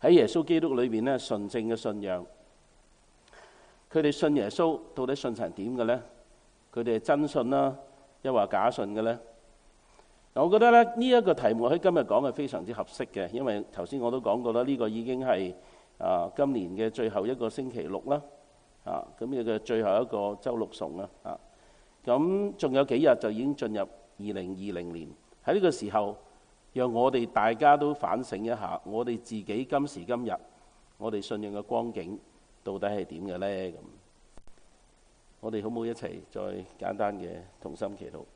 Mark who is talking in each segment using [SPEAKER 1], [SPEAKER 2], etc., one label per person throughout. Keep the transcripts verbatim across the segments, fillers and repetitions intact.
[SPEAKER 1] 喺耶穌基督裏邊咧純正嘅信仰。佢哋信耶穌到底信成點嘅呢？佢哋係真信啦，抑或假信嘅呢？我覺得咧呢一個題目喺今日講係非常之合適嘅，因為頭先我都講過啦，呢個已經係啊今年嘅最後一個星期六啦，啊咁呢個最後一個週六崇啦，啊咁仲有幾日就已經進入二零二零年。喺呢個時候，讓我哋大家都反省一下，我哋自己今時今日我哋信仰嘅光景到底係點嘅呢？咁我哋好唔好一齊再簡單嘅同心祈禱？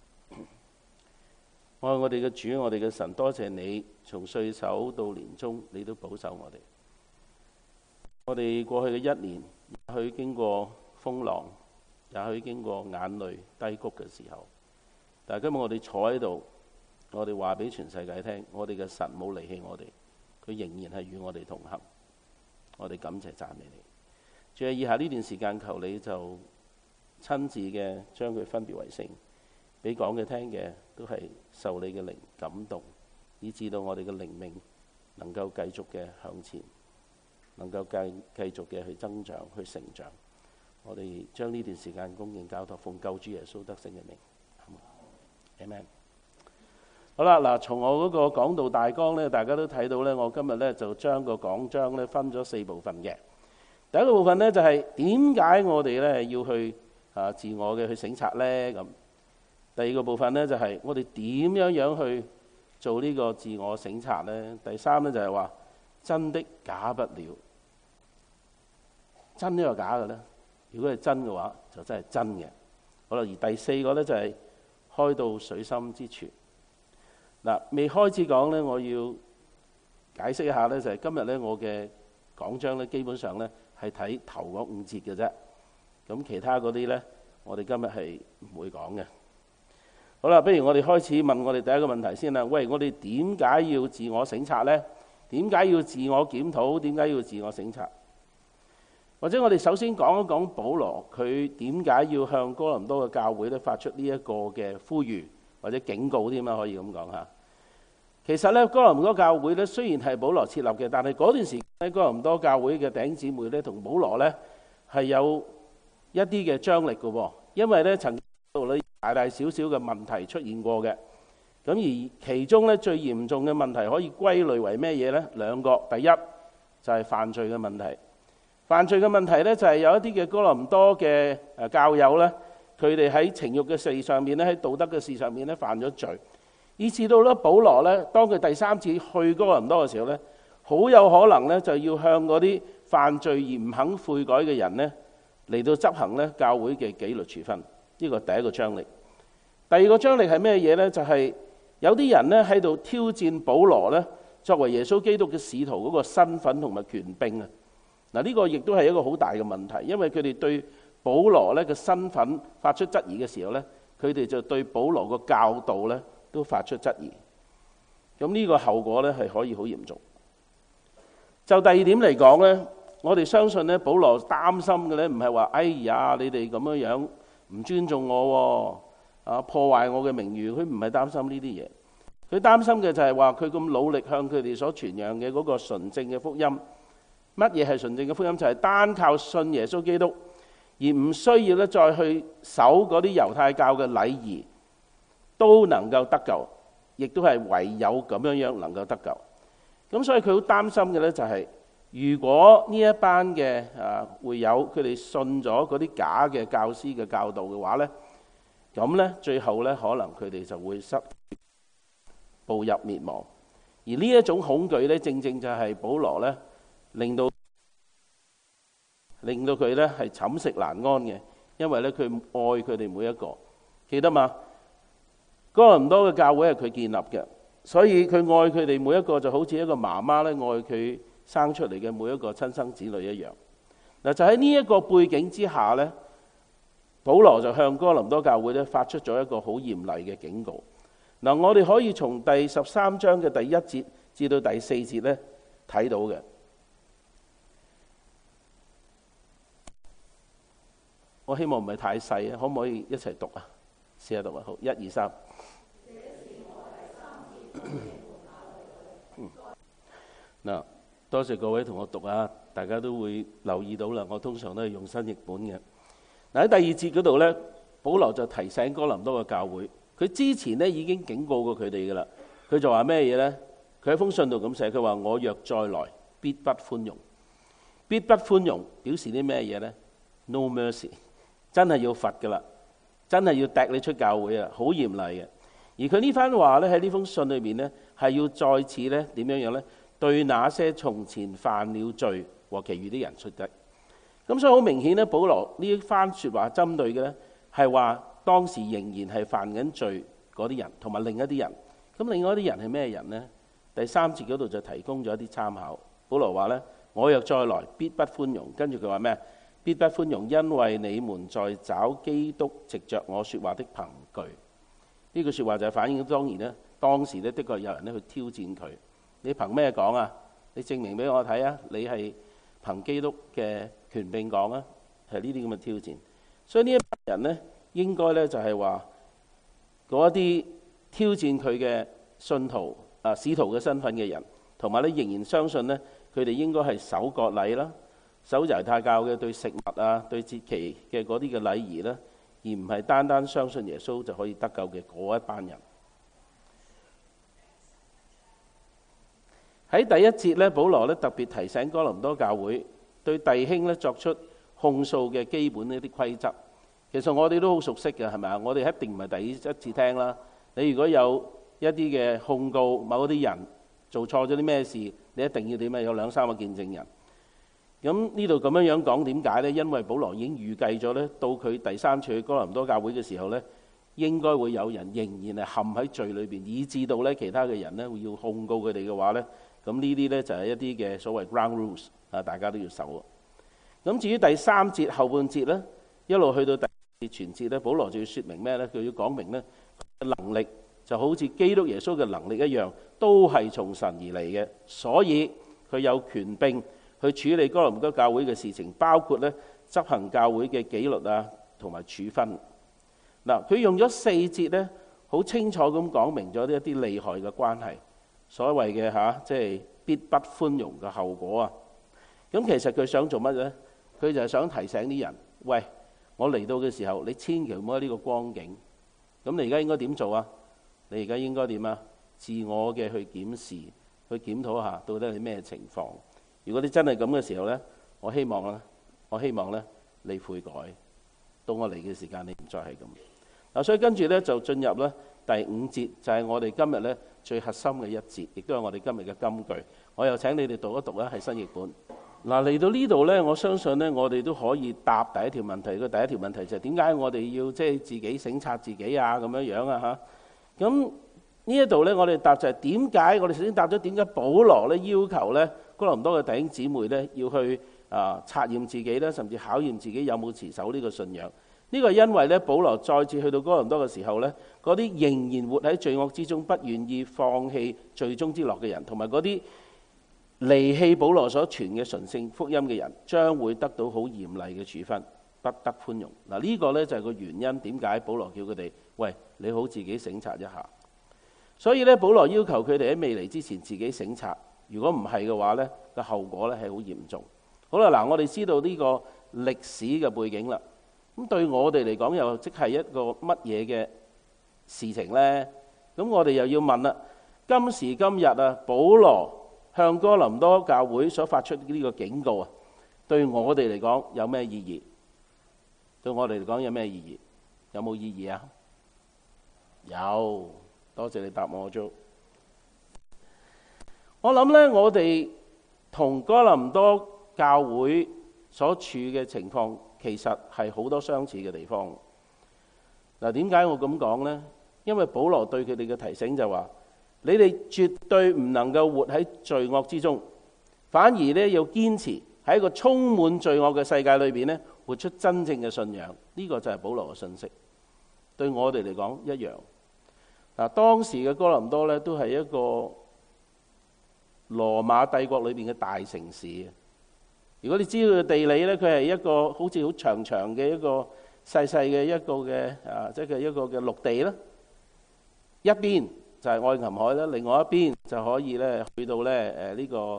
[SPEAKER 1] 我愛我哋嘅主，我哋嘅神，多謝你從歲首到年終，你都保守我哋。我哋過去嘅一年，也許經過風浪，也許經過眼淚低谷嘅時候，但係今日我哋坐喺度，我哋話俾全世界聽，我哋嘅神冇離棄我哋，佢仍然係與我哋同行。我哋感謝讚美你。仲有以下呢段時間，求你就親自嘅將佢分別為聖，俾講嘅聽嘅都係受你嘅靈感動，以致到我哋嘅靈命能夠繼續嘅向前，能夠繼繼續嘅去增長去成長。我哋將呢段時間恭敬交託，奉救主耶穌得勝嘅名。阿們。好啦，嗱，從我嗰個講道大綱咧，大家都睇到咧，我今日咧就將個講章咧分咗四部分嘅。第一個部分咧就係點解我哋咧要去啊自我嘅去省察咧咁。第二個部分咧就係我哋點樣樣去做呢個自我省察咧。第三咧就係話真的假不了，真呢個假嘅咧？如果係真嘅話，就真係真嘅。好啦，而第四個咧就係開到水深之處。嗱，未開始講咧，我要解釋一下咧，就係今日咧我嘅講章咧，基本上咧係睇頭嗰五節嘅啫。咁其他嗰啲咧，我哋今日係唔會講嘅。好啦，不如我哋開始問我哋第一個問題先啦。喂，我哋點解要自我省察咧？點解要自我檢討？點解要自我省察？或者我哋首先講一講保羅佢點解要向哥林多嘅教會咧發出呢一個嘅呼籲或者警告添啊？可以咁講嚇。其實咧，哥林多教會咧雖然係保羅設立嘅，但係嗰段時間咧，哥林多教會嘅弟兄姊妹咧同保羅咧係有一啲嘅張力嘅喎，因為咧曾經度咧大大小小嘅問題出現過嘅。咁而其中咧最嚴重嘅問題可以歸類為咩嘢咧？兩個，第一就係犯罪嘅問題。犯罪嘅問題咧就係有一啲嘅哥林多嘅誒教友咧，佢哋喺情慾嘅事上面咧，喺道德嘅事上面咧犯咗罪。以至到咧，保羅咧，當佢第三次去哥林多嘅時候咧，好有可能咧就要向嗰啲犯罪而唔肯悔改嘅人咧嚟到執行咧教會嘅紀律處分。呢個第一個張力。第二個張力係咩嘢咧？就係有啲人咧喺度挑戰保羅咧作為耶穌基督嘅使徒嗰個身份同埋權柄啊！嗱，呢個亦都係一個好大嘅問題，因為佢哋對保羅咧嘅身份發出質疑嘅時候咧，佢哋就對保羅個教導咧都發出質疑。咁呢個後果咧係可以好嚴重。就第二點嚟講咧，我哋相信咧保羅擔心嘅咧唔係話哎呀你哋咁樣樣唔尊重我喎，啊破壞我嘅名譽，佢唔係擔心呢啲嘢。佢擔心嘅就係話佢咁努力向佢哋所傳揚嘅嗰個純正嘅福音。乜嘢係純正嘅福音？就係單靠信耶穌基督，而唔需要咧再去守嗰啲猶太教嘅禮儀，都能夠得救，亦都係唯有咁樣樣能夠得救。咁所以佢好擔心嘅咧就係，如果呢一班嘅啊會友佢哋信咗嗰啲假嘅教師嘅教導嘅話咧，咁咧最後咧可能佢哋就會失步入滅亡。而呢一種恐懼咧，正正就係保羅咧令到令到佢咧係寢食難安嘅，因為咧佢愛佢哋每一個，記得嘛？哥林多嘅教會係佢建立嘅，所以佢愛佢哋每一個就好似一個媽媽咧愛佢生出嚟嘅每一個親生子女一樣。嗱，就喺呢一個背景之下咧，保羅就向哥林多教會咧發出咗一個好嚴厲嘅警告。嗱，我哋可以從第十三章嘅第一節至到第四節咧睇到嘅。我希望唔係太細啊，可唔可以一齊讀啊？試下讀啊，好，一二三。嗱， 多謝各位同我讀啊，大家都會留意到啦。我通常都係用新譯本嘅。嗱，喺第二節嗰度呢，保羅就提醒哥林多嘅教會，佢之前呢已經警告過佢哋噶啦。佢就話咩嘢呢？佢喺封信度咁寫，佢話我若再來，必不寬容。必不寬容表示啲咩嘢呢？ No mercy， 真係要罰噶啦，真係要踢你出教會啊，好嚴厲嘅。而佢呢番話咧，喺呢封信裏面呢，係要再次咧點樣樣呢？對那些從前犯了罪和其餘啲人出擊。咁所以好明顯呢，保羅呢一番説話針對嘅呢，係話當時仍然係犯緊罪嗰啲人，同埋另一啲人。咁另外一啲人係咩人呢？第三節嗰度就提供咗一啲參考。保羅話呢，我若再來，必不寬容。跟住佢話咩？必不寬容，因為你們在找基督藉着我説話的憑據。呢句説話就係反映當然呢，當時呢的確有人呢去挑戰佢。你憑咩講啊？你證明俾我睇啊！你係憑基督嘅權柄講啊！係呢啲咁嘅挑戰。所以呢一班人呢，應該呢就係話嗰一啲挑戰佢嘅信徒啊、使徒嘅身份嘅人，同埋呢仍然相信呢，佢哋應該係守割禮啦、守猶太教嘅對食物啊、對節期嘅嗰啲嘅禮儀啦，而唔係單單相信耶穌就可以得救嘅嗰一班人。喺第一節呢，保羅呢特別提醒哥林多教會對弟兄呢作出控訴嘅基本呢啲規則。其實我哋都好熟悉嘅，係咪啊？我哋一定唔係第一次聽啦。你如果有一啲嘅控告某啲人做錯咗啲咩事，你一定要點啊？有兩三個見證人。咁呢度咁樣樣講點解呢？因為保羅已經預計咗呢，到佢第三次去哥林多教會嘅時候呢，應該會有人仍然係陷喺罪裏邊，以致到呢其他嘅人呢會要控告佢哋嘅話呢。咁呢啲呢就係一啲嘅所謂 ground rules 啊，大家都要守。咁至於第三節後半節呢，一路去到第四節全節呢，保羅就要説明咩呢？佢要講明呢，能力就好似基督耶穌嘅能力一樣，都係從神而嚟嘅，所以佢有權柄去處理哥林多教會嘅事情，包括呢執行教會嘅紀律啊，同埋處分。嗱，佢用咗四節呢，好清楚咁講明咗一啲利害嘅關係。所謂嘅嚇，即係必不寬容嘅後果啊！咁其實佢想做乜呢？佢就係想提醒啲人，喂，我嚟到嘅時候，你千祈唔好喺呢個光景。咁你而家應該點做啊？你而家應該點啊？自我嘅去檢視，去檢討下到底係咩情況。如果你真係咁嘅時候呢，我希望咧，我希望咧你悔改。到我嚟嘅時間，你唔再係咁。嗱，所以跟住呢，就進入咧第五節，就係我哋今日呢最核心嘅一節，亦都係我哋今日嘅金句。我又請你哋讀一讀啦，係新譯本。嗱，嚟到呢度呢，我相信呢，我哋都可以答第一條問題。個第一條問題就係點解我哋要即係自己省察自己啊？咁樣樣啊嚇。咁呢一度呢，我哋答就係點解？我哋首先答咗點解保羅呢要求呢哥林多嘅弟兄姊妹呢要去啊察驗自己呢，甚至考驗自己有冇持守呢個信仰。呢個係因為咧，保羅再次去到哥林多嘅時候咧，嗰啲仍然活喺罪惡之中、不願意放棄罪中之樂嘅人，同埋嗰啲離棄保羅所傳嘅純正福音嘅人，將會得到好嚴厲嘅處分，不得寬容。嗱，呢個咧就係個原因，點解保羅叫佢哋喂，你好自己省察一下。所以咧，保羅要求佢哋喺未嚟之前自己省察，如果唔係嘅話咧，個後果咧係好嚴重。好啦，嗱，我哋知道呢個歷史嘅背景啦。咁對我哋嚟講，又即係一個乜嘢嘅事情呢？咁我哋又要問啦。今時今日啊，保羅向哥林多教會所發出呢個警告啊，對我哋嚟講有咩意義？對我哋嚟講有咩意義？有冇意義啊？有，多謝你答我咗。我諗呢，我哋同哥林多教會所處嘅情況，其實係好多相似嘅地方。嗱，點解我咁講呢？因為保羅對佢哋嘅提醒就話：你哋絕對唔能夠活喺罪惡之中，反而咧要堅持喺一個充滿罪惡嘅世界裏邊咧，活出真正嘅信仰。呢個就係保羅嘅信息。對我哋嚟講一樣。嗱，當時嘅哥林多咧都係一個羅馬帝國裏邊嘅大城市。如果你知道地理呢，佢係一個好似好長長嘅一個細細嘅一個嘅啊，即係一個嘅陸地啦。一邊就係愛琴海啦，另外一邊就可以咧去到咧誒呢個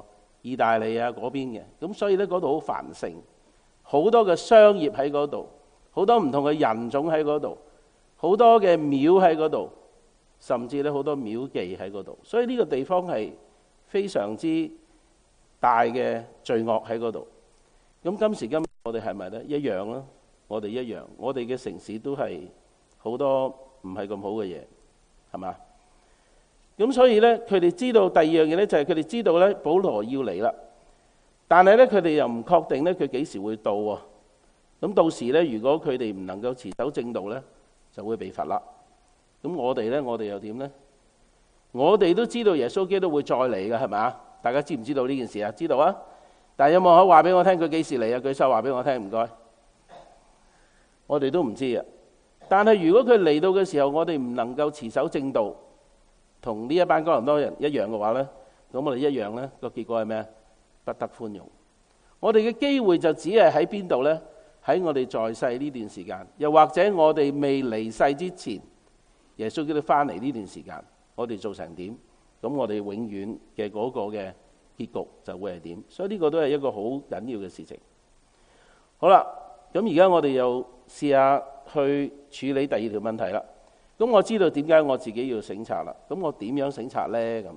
[SPEAKER 1] 意大利啊嗰邊嘅，咁所以咧嗰度好繁盛，好多嘅商業喺嗰度，好多唔同嘅人種喺嗰度，好多嘅廟喺嗰度，甚至咧好多廟妓喺嗰度，所以呢個地方係非常之大嘅罪惡喺嗰度。咁今時今日我哋係咪咧一樣啦？我哋一樣，我哋嘅城市都係好多唔係咁好嘅嘢，係嘛？咁所以咧，佢哋知道第二樣嘢咧，就係佢哋知道咧，保羅要嚟啦。但係咧，佢哋又唔確定咧，佢幾時會到喎？咁到時咧，如果佢哋唔能夠持守正道咧，就會被罰啦。咁我哋咧，我哋又點咧？我哋都知道耶穌基督會再嚟嘅，係咪啊？大家知唔知道呢件事啊？知道啊？但係有冇可以話俾我聽佢幾時嚟啊？舉手話俾我聽，唔該。我哋都唔知啊。但係如果佢嚟到嘅時候，我哋唔能夠持守正道，同呢一班哥林多人一樣嘅話呢，咁我哋一樣呢個結果係咩？不得寬容。我哋嘅機會就只係喺邊度呢？喺我哋在世呢段時間，又或者我哋未離世之前，耶穌基督翻嚟呢段時間，我哋做成點？咁我哋永遠嘅嗰個嘅結局就會係點？所以呢個都係一個好緊要嘅事情。好啦，咁而家我哋又試下去處理第二條問題啦。咁我知道點解我自己要省察啦。咁我點樣省察呢？咁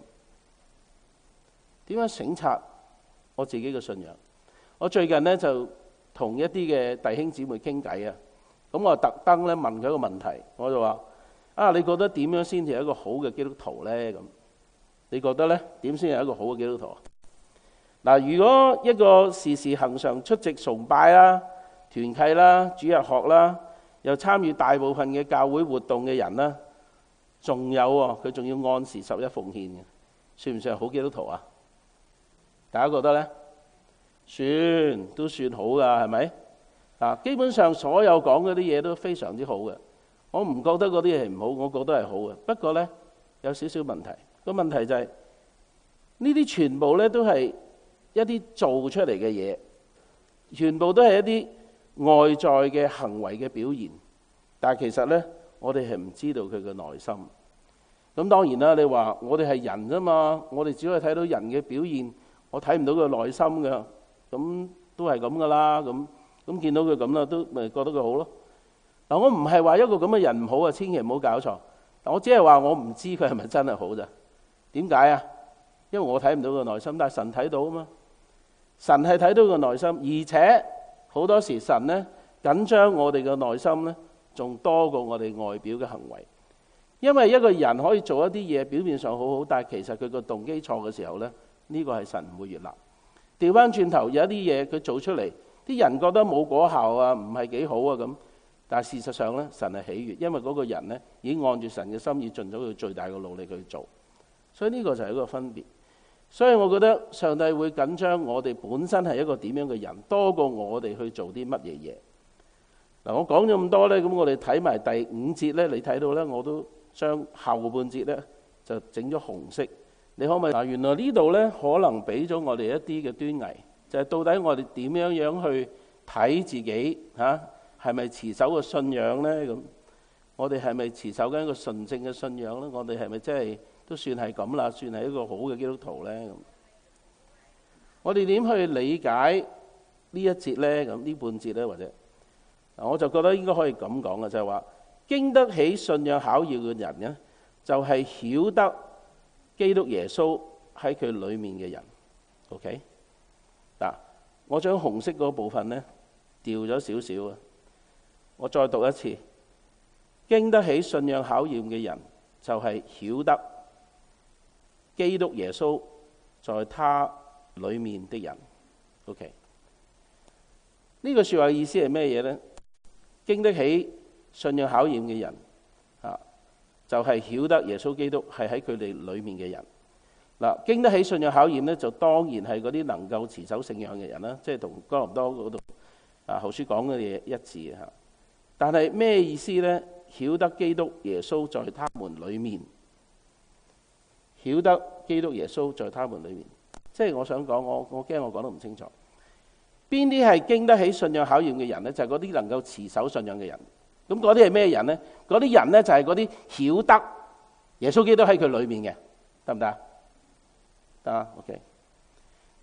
[SPEAKER 1] 點樣省察我自己嘅信仰？我最近呢，就同一啲嘅弟兄姊妹傾偈啊。咁我特登咧問佢一個問題，我就話：啊，你覺得點樣先至係一個好嘅基督徒呢？咁你覺得呢？點先係一個好嘅基督徒？嗱，如果一個時時恆常出席崇拜啦、團契啦、主日學啦，又參與大部分嘅教會活動嘅人啦，仲有喎，佢仲要按時十一奉獻嘅，算唔算係好基督徒啊？大家覺得呢？算，都算好噶，係咪？啊，基本上所有講嗰啲嘢都非常之好嘅，我唔覺得嗰啲嘢係唔好，我覺得係好嘅。不過呢，有少少問題，個問題就係呢啲全部呢都係一啲做出嚟嘅嘢，全部都係一啲外在嘅行為嘅表現，但係其實呢，我哋係唔知道佢嘅內心。咁當然啦，你話我哋係人啫嘛，我哋只可以睇到人嘅表現，我睇唔到佢內心嘅，咁都係咁噶啦。咁咁見到佢咁啦，都咪覺得佢好咯。嗱，我唔係話一個咁嘅人唔好啊，千祈唔好搞錯。但我只係話我唔知佢係咪真係好咋？點解啊？因為我睇唔到佢內心，但係神睇到啊嘛。神係睇到佢內心，而且好多時神呢緊張我哋嘅內心呢，仲多過我哋外表嘅行為。因為一個人可以做一啲嘢，表面上好好，但係其實佢個動機錯嘅時候呢，呢個係神唔會悅納。調翻轉頭，有一啲嘢佢做出嚟，啲人覺得冇果效啊，唔係幾好啊咁。但係事實上呢，神係喜悅，因為嗰個人呢已經按住神嘅心意盡咗佢最大嘅努力去做。所以呢個就係一個分別。所以我覺得上帝會緊張我哋本身係一個點樣嘅人，多過我哋去做啲乜嘢嘢。嗱，我講咗咁多呢，咁我哋睇埋第五節呢，你睇到呢，我都將後半節呢就整咗紅色。你可唔可以？嗱，原來呢度呢可能俾咗我哋一啲嘅端倪，就係到底我哋點樣樣去睇自己嚇，係咪持守個信仰呢？咁我哋係咪持守緊一個純正嘅信仰呢？我哋係咪真係都算係咁啦？算係一個好嘅基督徒呢？咁我哋點去理解呢一節呢？咁呢半節呢？或者嗱，我就覺得應該可以咁講嘅，就係話經得起信仰考驗嘅人呢，就係曉得基督耶穌喺佢裏面嘅人。OK， 嗱，我將紅色嗰部分呢掉咗少少啊，我再讀一次，經得起信仰考驗嘅人就係曉得基督耶穌在他裏面的人。OK， 呢個說話意思係咩嘢呢？經得起信仰考驗嘅人啊，就係曉得耶穌基督係喺佢哋裏面嘅人。嗱，經得起信仰考驗呢，就當然係嗰啲能夠持守聖仰嘅人啦，即係同哥林多嗰度啊後書講嘅嘢一致嚇。但係咩意思呢？曉得基督耶穌在他們裏面，曉得基督耶穌在他們裏面，即係我想講，我我驚我講得唔清楚。邊啲係經得起信仰考驗嘅人呢？就係嗰啲能夠持守信仰嘅人。咁嗰啲係咩人呢？嗰啲人呢，就係嗰啲曉得耶穌基督喺佢裏面嘅，得唔得啊？得啊 ，OK。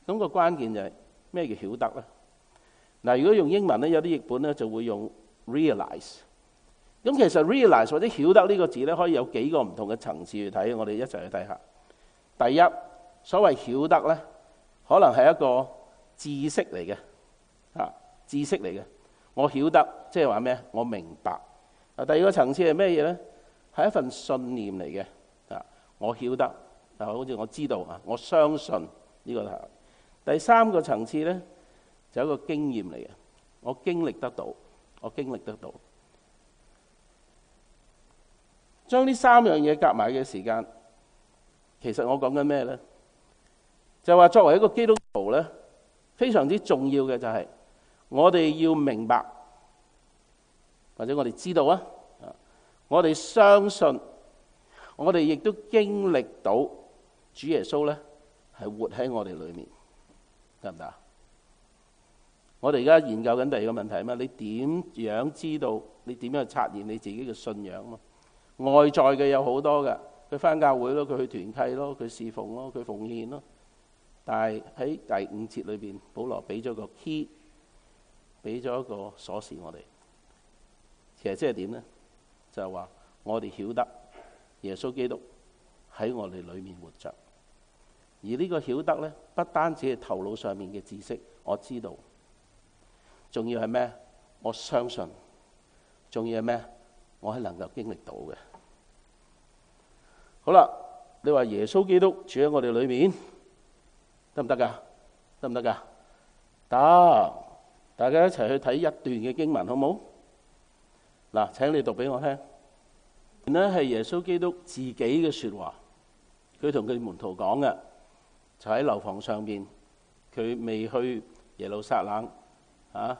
[SPEAKER 1] 咁個關鍵就係咩叫曉得咧？嗱，如果用英文咧，有啲譯本咧就會用 realize。咁其實 realize 或者曉得呢個字咧，可以有幾個唔同嘅層次去睇，我哋一齊去睇下。第一，所謂曉得咧，可能係一個知識嚟嘅，啊，知識嚟嘅。我曉得，即係話咩？我明白。啊，第二個層次係咩嘢咧？係一份信念嚟嘅。啊，我曉得，啊，好似我知道啊，我相信呢個係。第三個層次咧，就係一個經驗嚟嘅。我經歷得到，我經歷得到。將呢三樣嘢夾埋嘅時間，其實我講緊咩咧？就話作為一個基督徒咧，非常之重要嘅就係我哋要明白，或者我哋知道啊，我哋相信，我哋亦都經歷到主耶穌咧係活喺我哋裏面，得唔得啊？我哋而家研究緊第二個問題啊嘛，你點樣知道？你點樣去察驗你自己嘅信仰啊嘛？外在嘅有好多嘅，佢返教會咯，佢去團契咯，佢侍奉咯，佢奉獻咯。但係喺第五節裏邊，保羅俾咗個 key， 俾咗一個鎖匙我哋。其實即係點呢？就係話我哋曉得耶穌基督喺我哋裏面活着。而呢個曉得呢，不單止係頭腦上面嘅知識，我知道，仲要係咩？我相信，仲要係咩？我係能夠經歷到嘅。好啦，你話耶穌基督住喺我哋裏面，得唔得噶？得唔得噶？得，大家一齊去睇一段嘅經文，好唔好？嗱，請你讀俾我聽。呢係耶穌基督自己嘅說話，佢同佢門徒講嘅，就喺樓房上邊，佢未去耶路撒冷啊，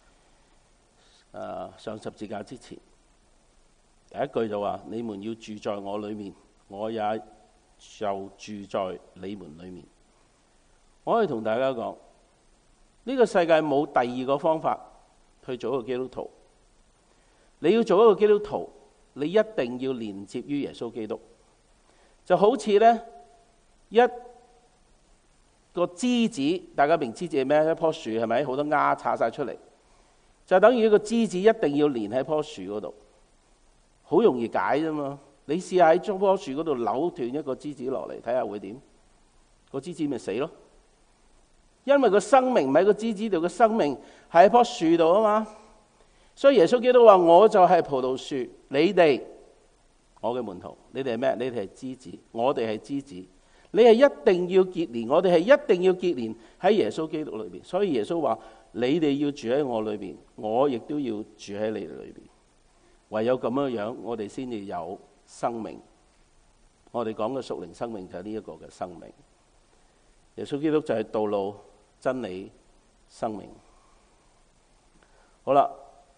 [SPEAKER 1] 誒上十字架之前。第一句就話：你們要住在我裏面，我也就住在你們裏面。我可以同大家講，呢個世界冇第二個方法去做一個基督徒。你要做一個基督徒，你一定要連接於耶穌基督。就好似呢一個枝子，大家明枝子係咩？一棵樹係咪？好多芽叉晒出嚟，就等於一個枝子一定要連喺棵樹嗰度。好容易解啫嘛！你試下喺棵樹嗰度扭斷一個枝子落嚟，睇下會點？個枝子咪死咯。因為個生命唔喺個枝子度，個生命係喺棵樹度啊嘛。所以耶穌基督話：我就係葡萄樹，你哋我嘅門徒，你哋係咩？你哋係枝子，我哋係枝子。你係一定要結連，我哋係一定要結連喺耶穌基督裏邊。所以耶穌話：你哋要住喺我裏邊，我亦都要住喺你哋裏邊。唯有咁樣樣，我哋先至有生命。我哋講嘅屬靈生命就係呢一個嘅生命。耶穌基督就係道路、真理、生命。好啦，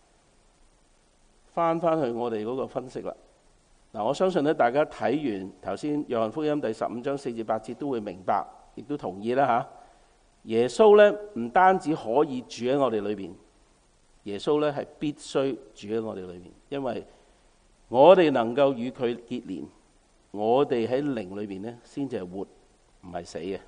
[SPEAKER 1] 翻翻去我哋嗰個分析啦。嗱，我相信咧，大家睇完頭先約翰福音第十五章四至八節都會明白，亦都同意啦吓。耶穌咧唔單止可以住喺我哋裏邊。耶穌咧係必須住喺我哋裏面，因為我哋能夠與佢結連，我哋喺靈裏邊咧先至係活，唔係死嘅。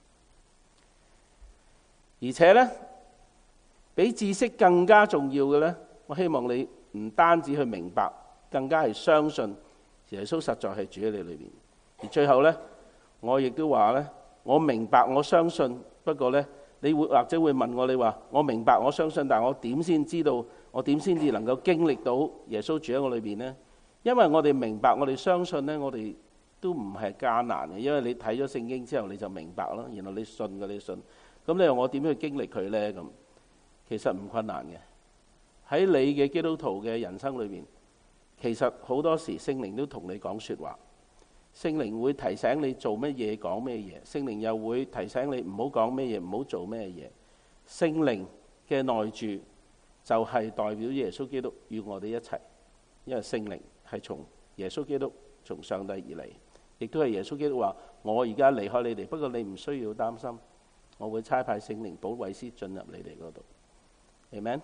[SPEAKER 1] 而且咧，比知識更加重要嘅咧，我希望你唔單止去明白，更加係相信耶穌實在係住喺你裏邊。而最後咧，我亦都話咧，我明白，我相信，不過咧。你會或者會問我，你話我明白我相信，但係我點先知道？我點先至能夠經歷到耶穌住喺我裏邊呢？因為我哋明白，我哋相信呢，我哋都唔係艱難嘅。因為你睇咗聖經之後，你就明白啦。然後你信嘅，你信。咁你話我點去經歷佢呢？咁其實唔困難嘅。喺你嘅基督徒嘅人生裏邊，其實好多時聖靈都同你講説話。聖靈會提醒你做乜嘢，講咩嘢，聖靈又會提醒你唔好講咩嘢，唔好做咩嘢。聖靈嘅內住就係代表耶穌基督與我哋一齊，因為聖靈係從耶穌基督從上帝而嚟，亦都係耶穌基督話：我而家離開你哋，不過你唔需要擔心，我會差派聖靈保惠師進入你哋嗰度。Amen。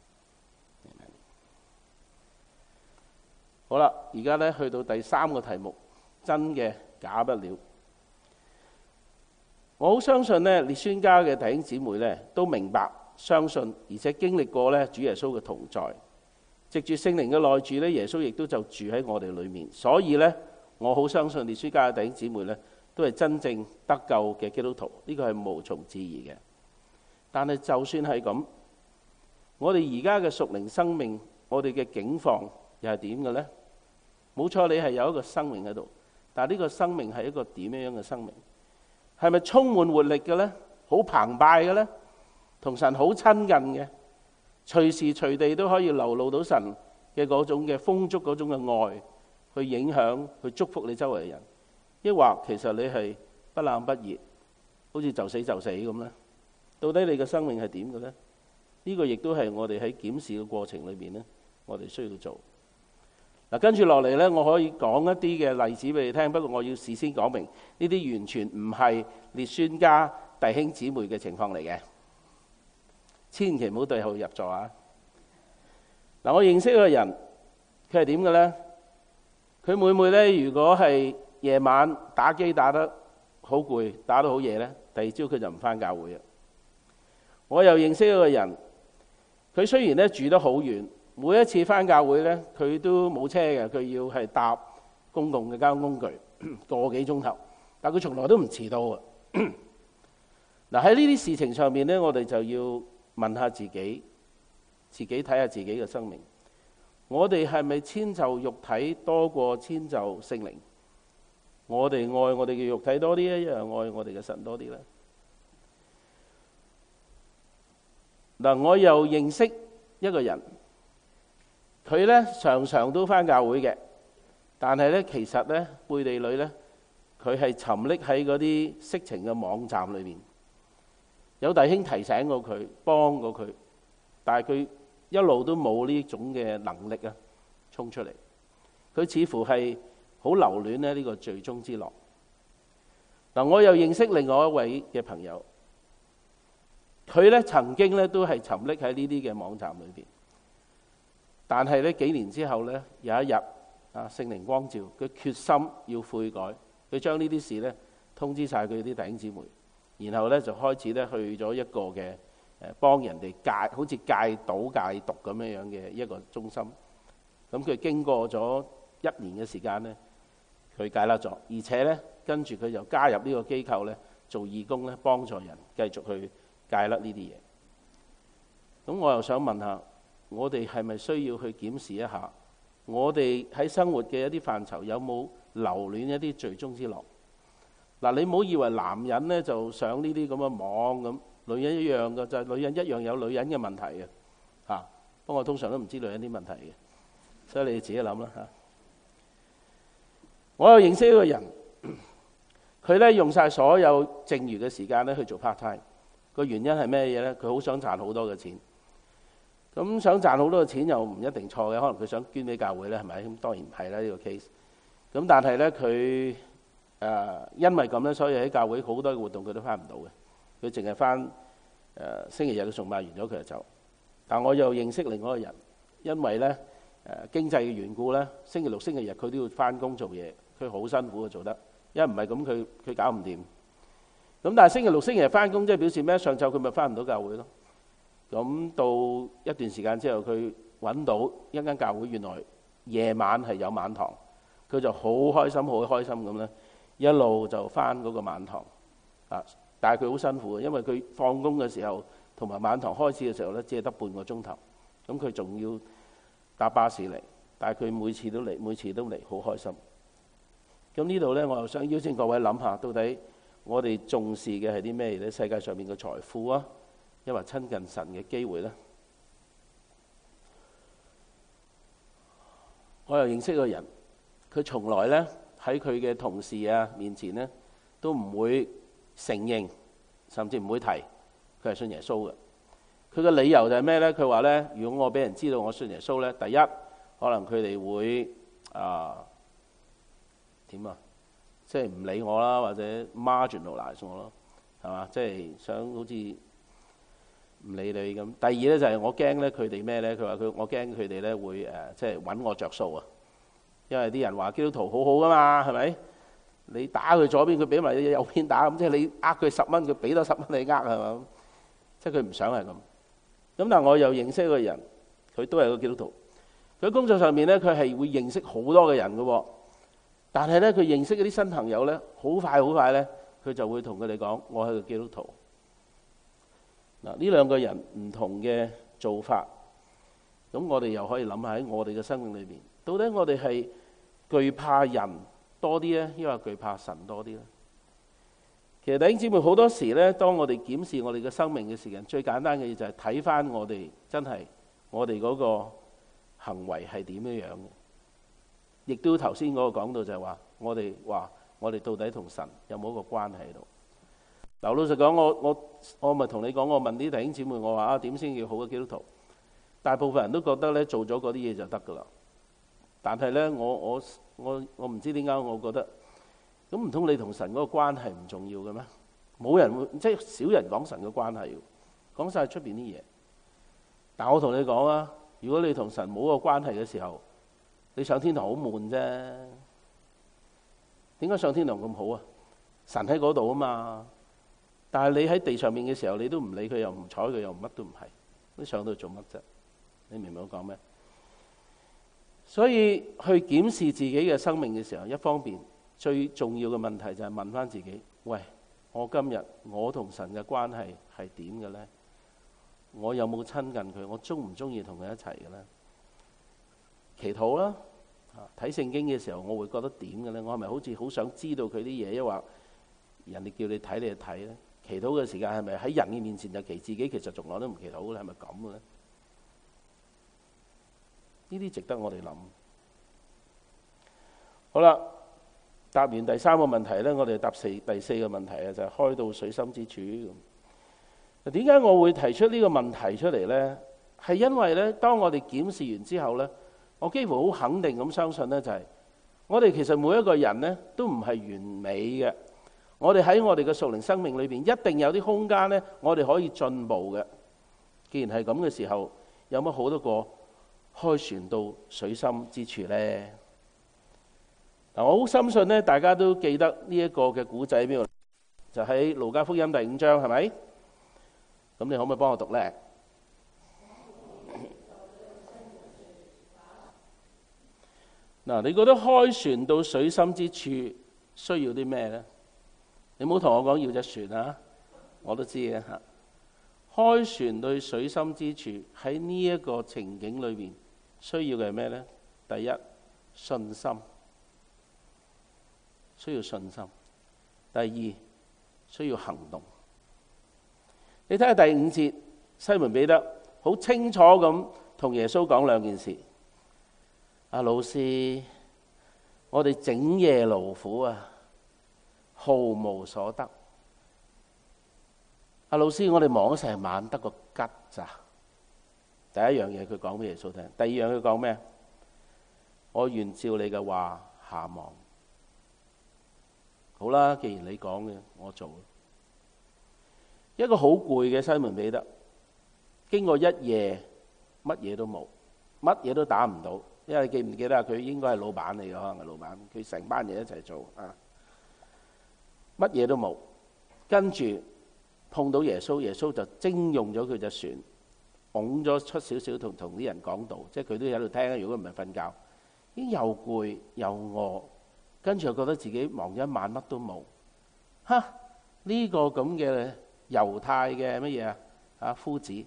[SPEAKER 1] 好啦，而家咧去到第三個題目。真嘅假不了。 我好相信咧，列宣家嘅弟兄姊妹咧都明白、相信，而且經歷過咧主耶穌嘅同在，藉住聖靈嘅內住咧，耶穌亦都就住喺我哋裏面。所以咧，我好相信列宣家嘅弟兄姊妹咧都係真正得救嘅基督徒，呢個係無從置疑嘅。但係就算係咁，我哋而家嘅屬靈生命，我哋嘅境況又係點嘅呢？冇錯，你係有一個生命喺度，但係呢個生命係一個點樣嘅生命？係咪充滿活力嘅呢？好澎湃嘅呢？同神好親近嘅，隨時隨地都可以流露到神嘅嗰種嘅豐足、嗰種嘅愛，去影響、去祝福你周圍嘅人。抑或其實你係不冷不熱，好似就死就死咁呢？到底你嘅生命係點嘅呢？呢個亦都係我哋喺檢視嘅過程裏邊呢，我哋需要做。嗱，跟住落嚟呢，我可以講一啲嘅例子俾你聽，不過我要事先講明，呢啲完全唔係列宣家弟兄姊妹嘅情況嚟嘅，千祈唔好對號入座啊！嗱，我認識一個人，佢係點嘅呢？佢每每呢，如果係夜晚打機打得好攰，打到好夜呢，第二朝佢就唔返教會啊！我又認識一個人，佢雖然呢住得好遠，每一次返教會呢，佢都冇車嘅，佢要係搭公共嘅交通工具個幾鐘頭，但佢從來都唔遲到啊！嗱，喺呢啲事情上面呢，我哋就要問下自己，自己睇下自己嘅生命，我哋係咪遷就肉體多過遷就聖靈？我哋愛我哋嘅肉體多啲啊，一樣愛我哋嘅神多啲呢？嗱，我又認識一個人，佢咧常常都返教會嘅，但係咧其實咧背地裏咧，佢係沉溺喺嗰啲色情嘅網站裏面。有弟兄提醒過佢，幫過佢，但係佢一路都冇呢種嘅能力啊，衝出嚟。佢似乎係好留戀咧呢個罪中之樂。嗱，我又認識另外一位嘅朋友。佢咧曾經咧都係沉溺喺呢啲嘅網站裏邊，但係咧幾年之後咧有一日啊，聖靈光照佢，決心要悔改，佢將呢啲事咧通知晒佢啲弟兄姊妹，然後咧就開始咧去咗一個嘅誒幫人哋戒，好似戒賭戒毒咁樣樣嘅一個中心。咁佢經過咗一年嘅時間咧，佢戒甩咗，而且咧跟住佢就加入呢個機構咧做義工咧，幫助人繼續去戒甩呢啲嘢。咁我又想問下，我哋係咪需要去檢視一下，我哋喺生活嘅一啲範疇有冇留戀一啲罪中之樂？嗱，你唔好以為男人呢就上呢啲咁嘅網咁，女人一樣嘅，就係、是、女人一樣有女人嘅問題嘅嚇。不過我通常都唔知女人啲問題嘅，所以你自己諗啦嚇。我又認識一個人，佢咧用晒所有剩餘嘅時間咧去做 part time。個原因係咩嘢呢？佢好想賺好多嘅錢，咁想賺好多嘅錢又唔一定錯嘅，可能佢想捐俾教會呢，係咪？咁當然唔係啦呢個 case。咁但係呢，佢誒因為咁呢，所以喺教會好多嘅活動佢都翻唔到嘅，佢淨係翻誒星期日嘅崇拜完咗佢就走。但我又認識另外一個人，因為呢誒經濟嘅緣故呢，星期六、星期日佢都要翻工做嘢，佢好辛苦嘅做得，因為唔係咁佢佢搞唔掂。咁但係星期六、星期日翻工，即係表示咩？上晝佢咪翻唔到教會咯。咁到一段時間之後，佢揾到一間教會，原來夜晚係有晚堂，佢就好開心、好開心咁咧，一路就翻嗰個晚堂。啊！但係佢好辛苦嘅，因為佢放工嘅時候同埋晚堂開始嘅時候咧，只係得半個鐘頭。咁佢仲要搭巴士嚟，但係佢每次都嚟，每次都嚟，好開心。咁呢度咧，我又想邀請各位諗下，到底我哋重視嘅係啲咩咧？世界上面嘅財富啊，抑或親近神嘅機會咧？我又認識一個人，佢從來咧喺佢嘅同事啊面前咧，都唔會承認，甚至唔會提佢係信耶穌嘅。佢嘅理由就係咩咧？佢話咧，如果我俾人知道我信耶穌咧，第一可能佢哋會啊點啊？即係唔理我啦，或者 marginalize 我咯，係嘛？即係想好似唔理你咁。第二咧就係我驚咧佢哋咩咧？佢話佢我驚佢哋咧會誒即係揾我着數啊，因為啲人話基督徒好好噶嘛，係咪？ 你打佢左邊，佢俾埋你右邊打，咁即係你呃佢十蚊，佢俾多十蚊你呃係嘛？即係佢唔想係咁。咁但係我又認識一個人，佢都係個基督徒。佢喺工作上面咧，佢係會認識好多嘅人嘅喎。但係咧，佢認識嗰啲新朋友咧，好快好快咧，佢就會同佢哋講：我係個基督徒。嗱，呢兩個人唔同嘅做法，咁我哋又可以諗下喺我哋嘅生命裏邊，到底我哋係懼怕人多啲咧，抑或懼怕神多啲咧？其實弟兄姊妹好多時咧，當我哋檢視我哋嘅生命嘅時間，最簡單嘅嘢就係睇翻我哋真係我哋嗰個行為係點樣樣嘅。亦都頭先嗰個講到就係話，我哋話我哋到底同神有冇一個關係喺度？嗱，老實講，我我我咪同你講，我問啲弟兄姊妹，我話啊，點先叫好嘅基督徒？大部分人都覺得咧，做咗嗰啲嘢就得噶啦。但係咧，我我我我唔知點解，我覺得咁唔通你同神嗰個關係唔重要嘅咩？冇人會，即係少人講神嘅關係，講晒出邊啲嘢。但我同你講啊，如果你同神冇個關係嘅時候，你上天堂好悶啫。點解上天堂咁好啊？神喺嗰度啊嘛。但係你喺地上面嘅時候，你都唔理佢，又唔睬佢，又乜都唔係。你上到去做乜啫？你明唔明我講咩？所以去檢視自己嘅生命嘅時候，一方面最重要嘅問題就係問翻自己：喂，我今日我同神嘅關係係點嘅呢？我有冇親近佢？我中唔中意同佢一齊嘅呢？祈禱啦，睇聖經嘅時候，我會覺得點嘅呢？我係咪好似好想知道佢啲嘢，抑或人哋叫你睇你就睇呢？祈禱嘅時間係咪喺人嘅面前就祈，自己其實從來都唔祈禱嘅？係咪咁嘅呢？呢啲值得我哋諗。好啦，答完第三個問題呢，我哋答四第四個問題啊，就係開到水深之處咁。點解我會提出呢個問題出嚟呢？係因為呢，當我哋檢視完之後呢，我幾乎好肯定咁相信呢，就係我哋其實每一個人呢都唔係完美嘅。我哋喺我哋嘅屬靈生命裏邊，一定有啲空間呢，我哋可以進步嘅。既然係咁嘅時候，有乜好多個開船到水深之處呢？嗱，我好深信呢，大家都記得呢一個嘅古仔喺邊度？就喺路加福音第五章，係咪？咁你可唔可以幫我讀呢？嗱，你覺得開船到水深之處需要啲咩呢？你唔好同我講要隻船啊，我都知嘅嚇。開船到水深之處，喺呢一個情景裏邊需要嘅係咩呢？第一，信心，需要信心。第二，需要行動。你睇下第五節，西門彼得好清楚咁同耶穌講兩件事。阿老師，我哋整夜勞苦啊，毫無所得。阿老師，我哋忙咗成晚，得個吉咋？第一樣嘢佢講俾耶穌聽，第二樣佢講咩？我願照你嘅話下網。好啦，既然你講嘅，我做。一個好攰嘅西門彼得，經過一夜，乜嘢都冇，乜嘢都打唔到。因為你記唔記得啊？佢應該係老闆嚟嘅，可能係老闆。佢成班嘢一齊做啊，乜嘢都冇。跟住碰到耶穌，耶穌就徵用咗佢隻船，拱咗出少少同同啲人講道，即係佢都喺度聽。如果唔係瞓覺，已經又攰又餓，跟住又覺得自己忙咗一晚乜都冇。哈！呢個咁嘅猶太嘅乜嘢啊？啊夫子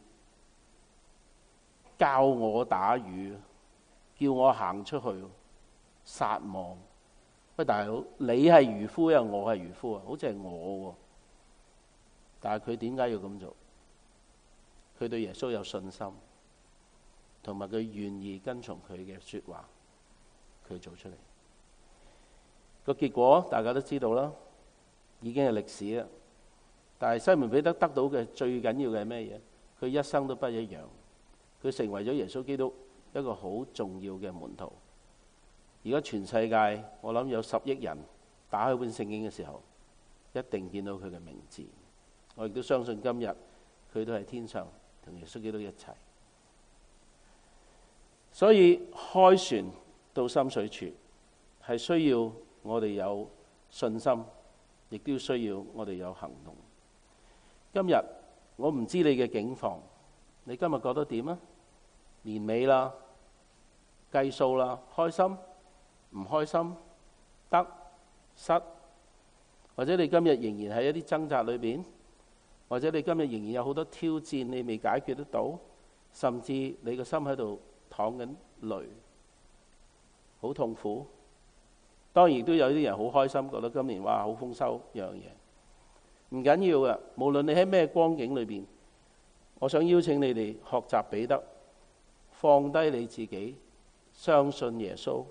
[SPEAKER 1] 教我打魚，叫我行出去撒網。喂，大佬，你係漁夫啊，我係漁夫啊，好似係我喎。但係佢點解要咁做？佢對耶穌有信心，同埋佢願意跟從佢嘅說話，佢做出嚟。個結果大家都知道啦，已經係歷史啦。但係西門彼得得到嘅最緊要嘅係咩嘢？佢一生都不一樣，佢成為咗耶穌基督一個好重要嘅門徒。而家全世界我諗有十億人打開本聖經嘅時候，一定見到佢嘅名字。我亦都相信今日佢都喺天上同耶穌基督一齊。所以開船到深水處係需要我哋有信心，亦都需要我哋有行動。今日我唔知你嘅境況，你今日覺得點啊？年尾啦，計數啦，開心唔開心？得失？或者你今日仍然喺一啲掙扎裏邊，或者你今日仍然有好多挑戰你未解決得到，甚至你個心喺度淌緊淚，好痛苦。當然亦都有啲人好開心，覺得今年哇好豐收樣嘢。唔緊要嘅，無論你喺咩光景裏邊，我想邀請你哋學習彼得，放低你自己，相信耶穌，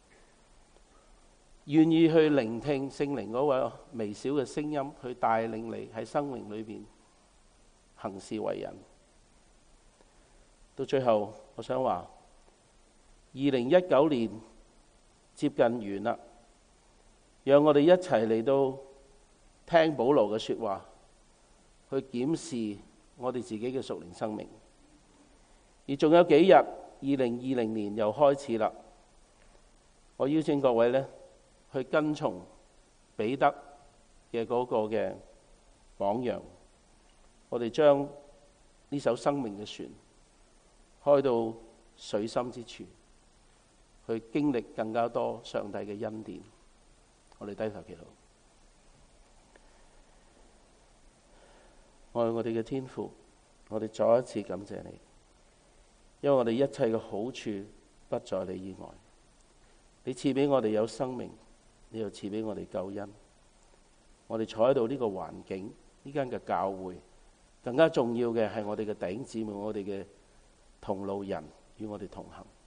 [SPEAKER 1] 願意去聆聽聖靈嗰位微小嘅聲音，去帶領你喺生命裏邊行事為人。到最後，我想話，二零一九年接近完啦，讓我哋一齊嚟到聽保羅嘅說話，去檢視我哋自己嘅屬靈生命。而仲有幾日，二零二零年又開始啦。我邀請各位呢，去跟從彼得嘅嗰個嘅榜樣，我哋將呢艘生命嘅船開到水深之處，去經歷更加多上帝嘅恩典。我哋低頭祈禱。愛我哋嘅天父，我哋再一次感謝你，因為我哋一切嘅好處不在你以外。你賜俾我哋有生命，你又賜俾我哋救恩。我哋坐喺度呢個環境，呢間嘅教會，更加重要嘅係我哋嘅弟兄姊妹，我哋嘅同路人與我哋同行。